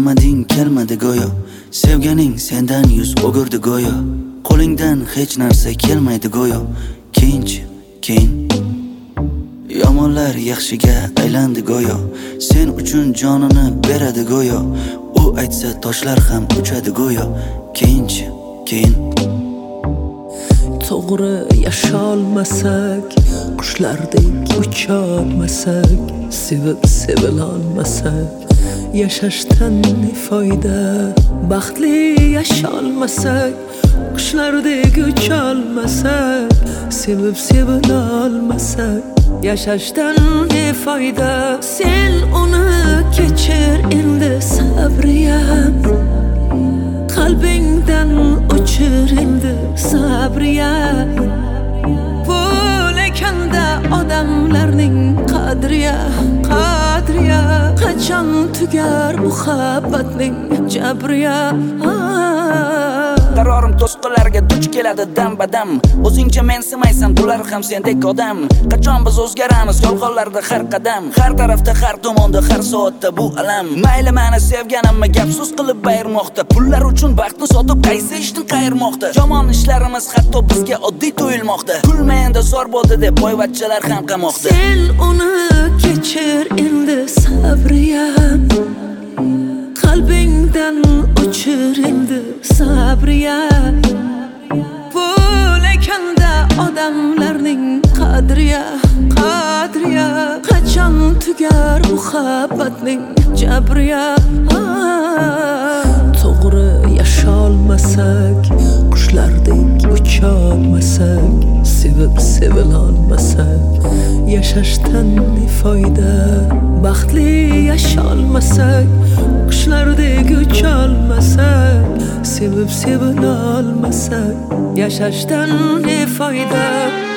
omading kelmadi go'yo, sevganing sendan yuz o'girdi go'yo, qo'lingdan hech narsa kelmaydi go'yo. Keyin yomonlar yaxshiga aylandi go'yo, sen uchun jonini beradi go'yo, u aytsa toshlar ham uchadi go'yo. Keyin to'g'ri yasholmasak, qushlardek ucholmasak, sevib sevilolmasak, yashashdan ne foyda? Baxtli yasholmasak, qushlardek ucholmasak, sevib sevilolmasak, yashashdan ne foyda? Sen uni kechir endi sabriyam, qalbingdan o'chir endi sabriyam. Pul ekanda odamlarning qadriya, qachon tugar muhabbatning jabriya? Qarorim to'sqinlarga duch keladi dam-badam. O'zingcha mensimaysan, bular ham sendek odam. Qachon biz o'zgaramiz yolg'onlarda har qadam, har tarafda, har tomonda, har soatda bu alam. Mayli meni sevganimni gap-so'z qilib bayirmoqda, pullar uchun baxtni sotib qaysi ishni qayirmoqda. Yomon ishlarimiz hatto bizga oddiy tuyulmoqda. Kulma endi zor bo'ldi deb boyvachchalar ham qamoqda. Sen uni kechir endi sabriyam, qalbingdan o'chir endi sabriya. Pul ekanda odamlarning qadriya, qachon tugar muhabbatning jabriya? To'g'ri yasholmasak, qushlardek ucholmasak, sevib sevilolmasak, yashashdan ne foyda? Baxtli yasholmasak, qushlardek ucholmasak, sevib sevilolmasak, yashashdan ne foyda?